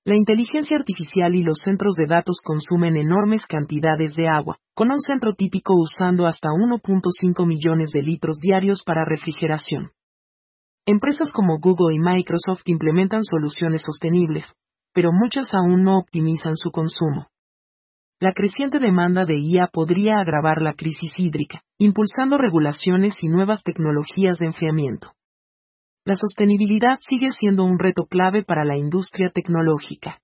La inteligencia artificial y los centros de datos consumen enormes cantidades de agua, con un centro típico usando hasta 1.5 millones de litros diarios para refrigeración. Empresas como Google y Microsoft implementan soluciones sostenibles, pero muchas aún no optimizan su consumo. La creciente demanda de IA podría agravar la crisis hídrica, impulsando regulaciones y nuevas tecnologías de enfriamiento. La sostenibilidad sigue siendo un reto clave para la industria tecnológica.